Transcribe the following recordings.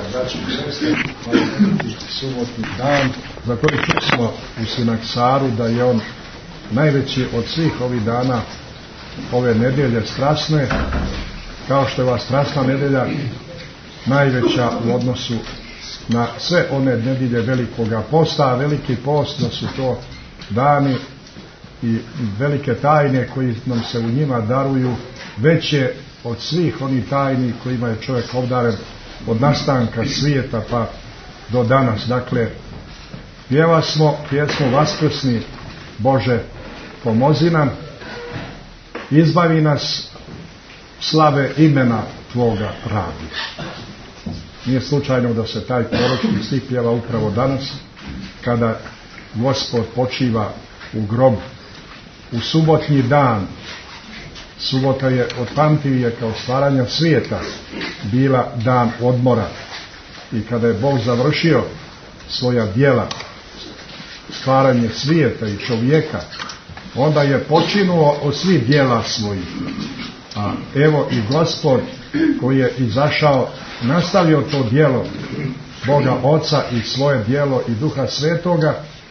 braći i sestre, subotni dan, za koji čusmo u Sinaksaru da je on najveći od svih ovih dana ove nedjelje strasne, kao što je ova strasna nedjelja najveća u odnosu na sve one nedjelje velikoga posta, a veliki post da su to dani i velike tajne koji nam se u njima daruju, veće od svih onih tajni kojima je čovjek obdaren od nastanka svijeta pa do danas. Dakle, pjevasmo pjesmu Vaskrsni Bože pomozi nam, izbavi nas slave imena Tvoga radi. Nije slučajno da se taj proročni stih pjeva upravo danas, kada Gospod počiva u grob, u subotnji dan. Subota je od pamtivijeka, od stvaranja svijeta, bila dan odmora. I kada je Bog završio svoja djela, stvaranje svijeta i čovjeka, onda je počinuo od svih djela svojih. A evo i Gospod koji je izašao, nastavio to djelo Boga Oca i svoje djelo i Duha Svetoga,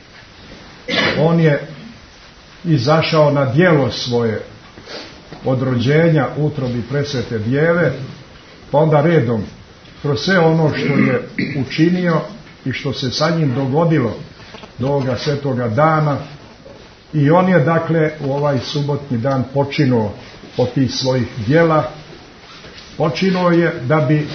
on je izašao na djelo svoje od rođenja u utrobi presvete Djeve, pa onda redom kroz sve ono što je učinio i što se sa njim dogodilo do ovoga svetoga dana, i on je dakle u ovaj subotni dan počinuo od tih svojih djela. Počinuo je da bi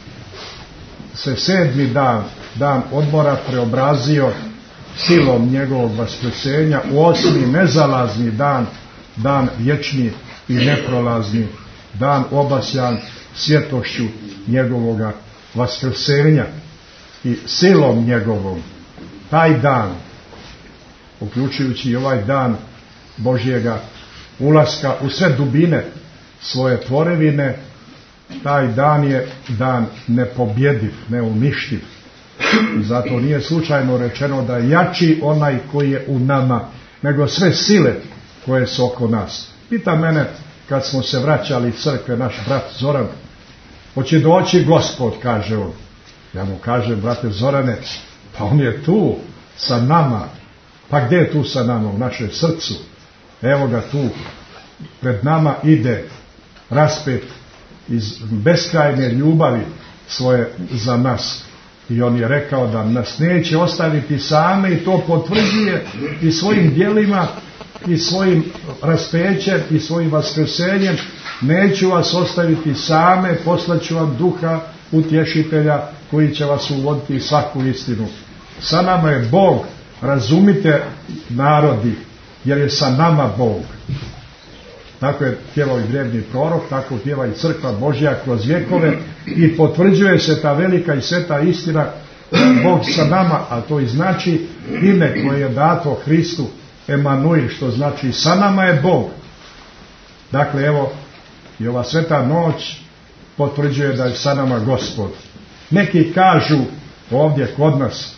se sedmi dan, dan odmora, preobrazio silom njegovog vaskrsenja u osmi nezalazni dan, dan vječni i neprolazni, dan obasjan svjetlošću njegovoga vaskrsenja i silom njegovom. Taj dan, uključujući i ovaj dan Božjega ulaska u sve dubine svoje tvorevine, taj dan je dan nepobjediv, neuništiv. I zato nije slučajno rečeno da je jači onaj koji je u nama nego sve sile koje su oko nas. Pita mene kad smo se vraćali iz crkve naš brat Zoran, hoće doći Gospod, kaže on. Ja mu kažem, brate Zorane, pa on je tu sa nama. Pa gdje je tu sa nama? U našem srcu. Evo ga tu, pred nama ide raspet iz beskrajne ljubavi svoje za nas. I on je rekao da nas neće ostaviti same, i to potvrđuje i svojim djelima i svojim raspećem i svojim vaskrsenjem. Neću vas ostaviti same, poslaću vam Duha utješitelja koji će vas uvoditi svaku istinu. Sa nama je Bog, razumite narodi, jer je sa nama Bog. Tako je pjevao i drevni prorok, tako pjeva i crkva Božja kroz vjekove, i potvrđuje se ta velika i sveta istina, Bog sa nama, a to i znači ime koje je dato Hristu, Emanuil, što znači sa nama je Bog. Dakle, evo i ova sveta noć potvrđuje da je sa nama Gospod. Neki kažu ovdje kod nas,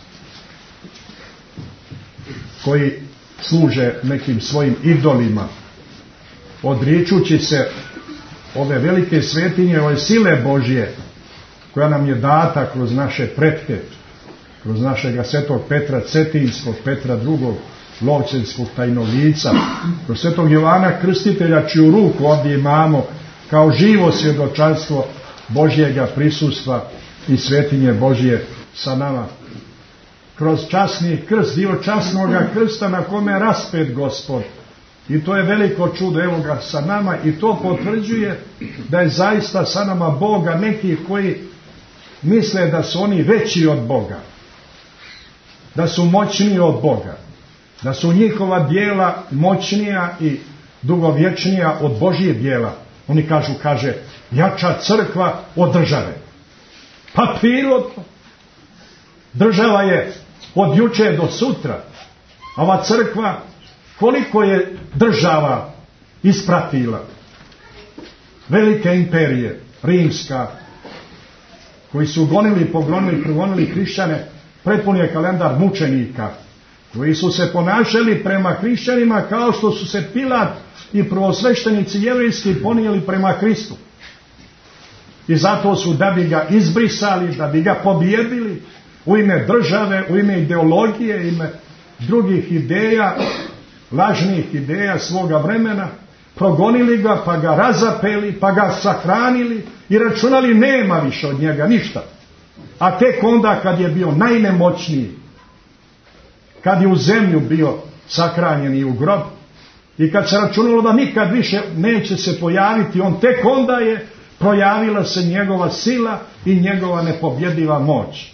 koji služe nekim svojim idolima, odričući se ove velike svetinje, ove sile Božje koja nam je data kroz naše pretke, kroz našega svetog Petra Cetinskog, Petra II. Lovćenskog tajnovlica, kroz svetog Jovana Krstitelja, čiju ruku ovdje imamo kao živo svjedočanstvo Božjega prisustva i svetinje Božje sa nama. Kroz časni krst, dio časnoga krsta na kome je raspet Gospod. I to je veliko čudo, evo ga sa nama, i to potvrđuje da je zaista sa nama Boga. Neki koji misle da su oni veći od Boga, da su moćniji od Boga, da su njihova djela moćnija i dugovječnija od Božjih djela. Oni kaže, jača crkva od države. Pa prirodno. Država je od juče do sutra. Ova crkva, koliko je država ispratila? Velike imperije, rimska, koji su progonili hrišćane, prepun je kalendar mučenika, koji su se ponašali prema hrišćanima kao što su se Pilat i prvosveštenici jevrejski ponijeli prema Kristu. i zato su, da bi ga izbrisali, da bi ga pobijedili u ime države, u ime ideologije, ime drugih ideja, lažnih ideja svoga vremena, progonili ga, pa ga razapeli, pa ga sahranili i računali nema više od njega ništa. A tek onda kad je bio najnemoćniji, kad je u zemlju bio sahranjen i u grob, i kad se računalo da nikad više neće se pojaviti, on tek onda je projavila se njegova sila i njegova nepobjediva moć.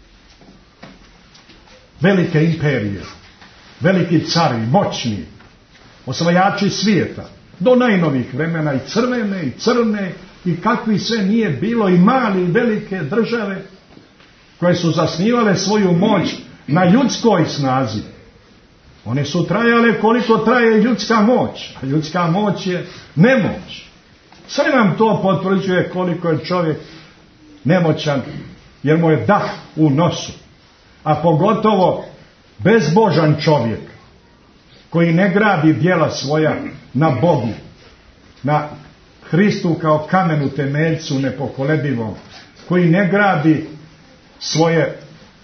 Velike imperije, veliki cari, moćni, osvajači svijeta, do najnovih vremena, i crvene i crne i kakvi sve nije bilo, i mali i velike države koje su zasnivale svoju moć na ljudskoj snazi. One su trajale koliko traje ljudska moć, a ljudska moć je nemoć. Sve nam to potvrđuje koliko je čovjek nemoćan, jer mu je dah u nosu. A pogotovo bezbožan čovjek koji ne gradi djela svoja na Bogu, na Hristu kao kamenu temeljcu nepokolebivom, koji ne gradi svoje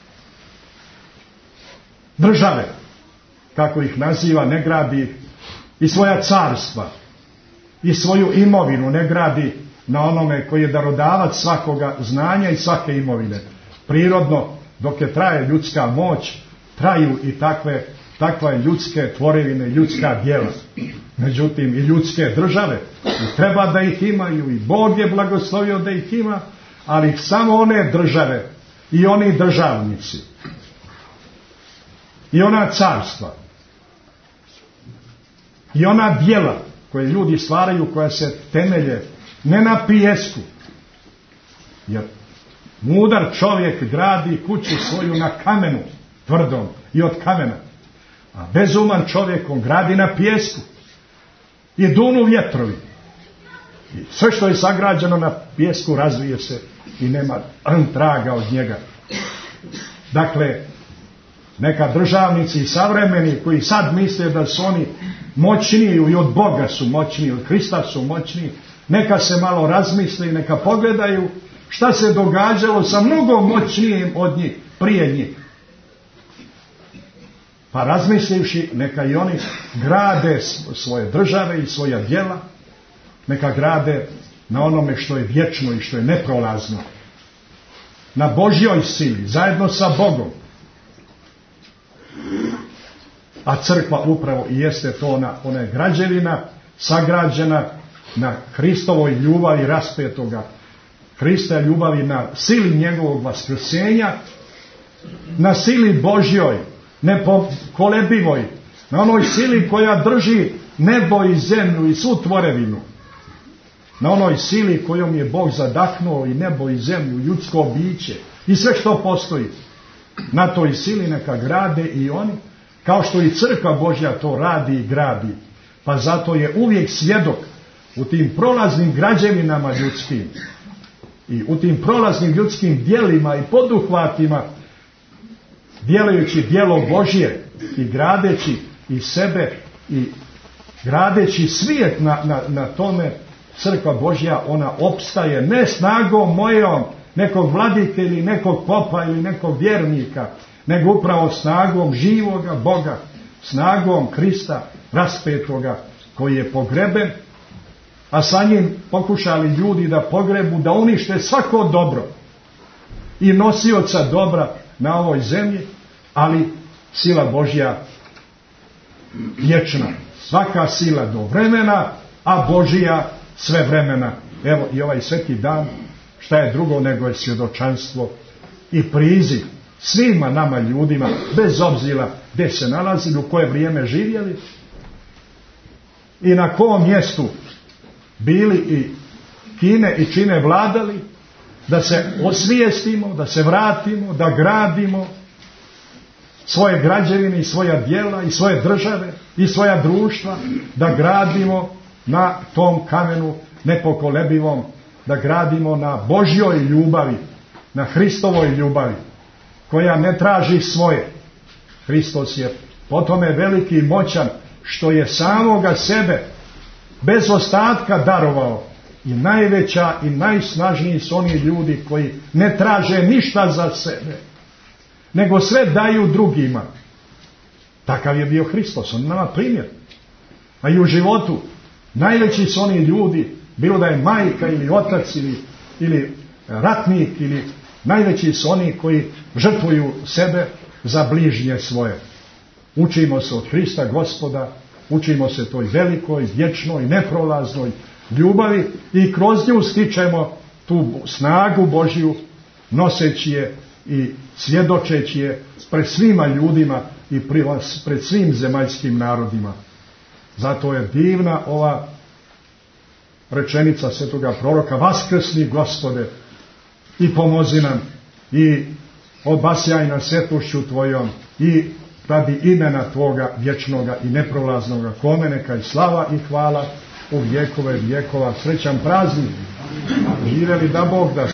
države, kako ih naziva, ne gradi i svoja carstva i svoju imovinu, ne gradi na onome koji je darodavac svakoga znanja i svake imovine. Prirodno, dok je traje ljudska moć, traju i takve ljudske tvorevine, ljudska djela. Međutim, i ljudske države, i treba da ih imaju, i Bog je blagoslovio da ih ima, ali samo one države i oni državnici i ona carstva i ona djela koje ljudi stvaraju, koja se temelje ne na pijesku, jer mudar čovjek gradi kuću svoju na kamenu tvrdom i od kamena, a bezuman čovjek on gradi na pijesku i dunu vjetrovi i sve što je sagrađeno na pijesku razvije se i nema traga od njega. Dakle, neka državnici i savremeni koji sad misle da su oni moćniji i od Boga su moćniji, od Hrista su moćniji, neka se malo razmisle i neka pogledaju šta se događalo sa mnogo moćnijim od njih, prije njih. Pa razmislivši, neka i oni grade svoje države i svoja djela, neka grade na onome što je vječno i što je neprolazno, na Božjoj sili, zajedno sa Bogom. A crkva upravo i jeste to, ona je građevina sagrađena na Hristovoj ljubavi raspetoga Hrista, ljubavi na sili njegovog vaskrsenja, na sili Božjoj, nepokolebivoj, na onoj sili koja drži nebo i zemlju i svu tvorevinu, na onoj sili kojom je Bog zadahnuo i nebo i zemlju, ljudsko biće i sve što postoji. Na toj sili neka grade i oni, kao što i crkva Božja to radi i gradi. Pa zato je uvijek svjedok u tim prolaznim građevinama ljudskim i u tim prolaznim ljudskim djelima i poduhvatima, djelajući djelo Božje i gradeći i sebe i gradeći svijet na tome, crkva Božja ona opstaje ne snagom mojom nekog vladike ili nekog popa ili nekog vjernika, nego upravo snagom živoga Boga, snagom Krista raspetoga koji je pogreben, a sa njim pokušali ljudi da pogrebu, da unište svako dobro i nosioca dobra na ovoj zemlji, ali sila Božja vječna, svaka sila do vremena, a Božja sve vremena. Evo i ovaj sveti dan, šta je drugo nego je svjedočanstvo i priziv svima nama ljudima, bez obzira gdje se nalazili, u koje vrijeme živjeli i na kom mjestu bili i kine i čine vladali, da se osvijestimo, da se vratimo, da gradimo svoje građevine i svoja djela i svoje države i svoja društva, da gradimo na tom kamenu nepokolebivom, da gradimo na Božjoj ljubavi, na Hristovoj ljubavi, koja ne traži svoje. Hristos je po tome veliki i moćan, što je samoga sebe bez ostatka darovao I najveća i najsnažniji su oni ljudi koji ne traže ništa za sebe, nego sve daju drugima. Takav je bio Hristos, on nama primjer. A i u životu najveći su oni ljudi, bilo da je majka ili otac ili ratnik, ili najveći su oni koji žrtvuju sebe za bližnje svoje. Učimo se od Hrista Gospoda, učimo se toj velikoj, vječnoj, neprolaznoj ljubavi i kroz nju stičemo tu snagu Božju, noseći je i svjedočeći je pred svima ljudima i pred svim zemaljskim narodima. Zato je divna ova rečenica svetoga proroka: vaskrsni Gospode i pomozi nam i obasjaj nas svetošću Tvojom i radi imena Tvoga vječnoga i neprolaznoga, kome neka i slava i hvala u vjekove vjekova. Srećan praznik, živjeli da Bog da.